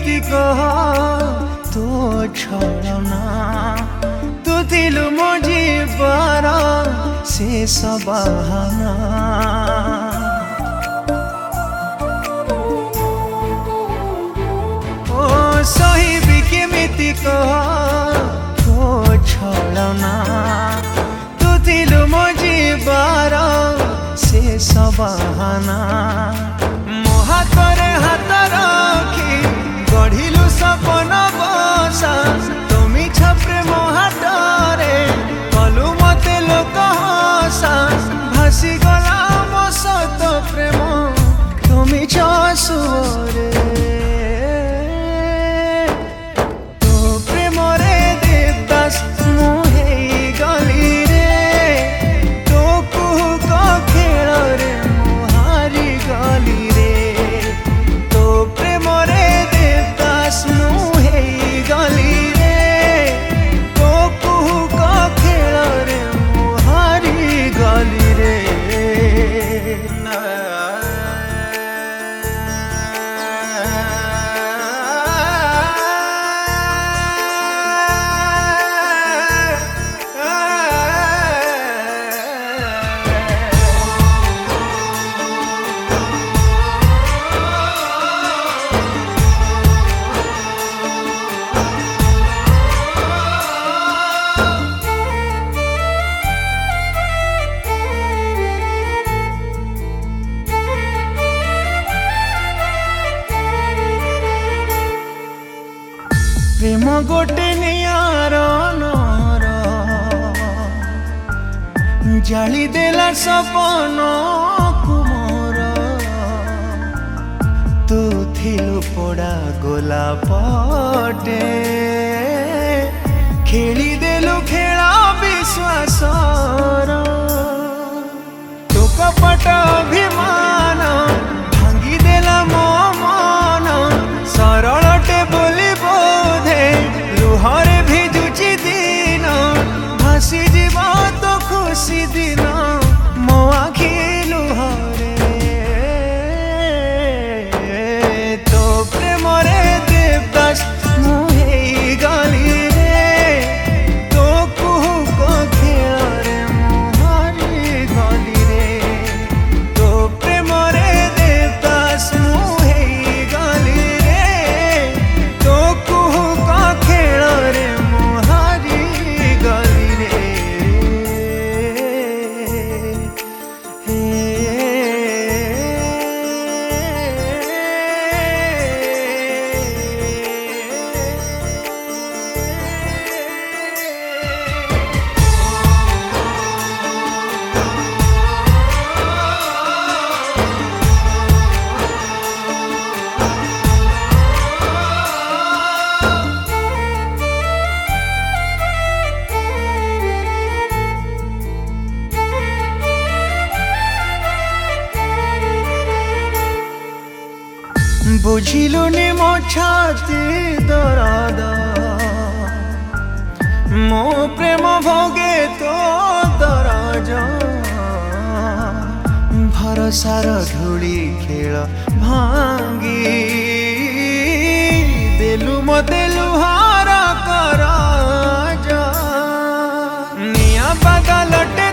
केमिति कह तो छलना तू थिलु मो जीवार शेष बहाना ओ सहिबी केमिति कह तो छलना तू थिलु मो जीवार शेष बहाना मो हातरे हाथ रखी गढ़िलु सपन बसा तुमी छप्रे मो हाटरे कलु मते लोक हसा भासी गला मो सत प्रेम तुमी चसुरे तो प्रेम रे देवदास मु हेई गली रे तो कुहुक खेल रे मु हारी गली रे तो प्रेम रे देवदास मु हेई गली रे तो कुहुक खेल रे मु हारी गली रे प्रेम गोटे नियार नर जाली देला सपन कुमोर तू थिलु पोड़ा गोला पटे खेली देलु खेला विश्वासर तो कपट अभिमान भांगी देला मो मन सरलटे बोली बोधे लुहरे भिजुची दिन भासी जीवा तो खुशी दिन मो आखि लुहरे तो प्रेम रे देवदास मु हेई गली रे तो कुहुक खेल रे मु हारी गली रे तो प्रेम रे देवदास मु हेई गली रे तो कुहुक खेल रे मु हारी गली रे बुझिलुनि मो छाती दरद मो प्रेम भोगे तो दरज भरसार धूली खेल भांगी देलु मते लुहार करज निया बादलटे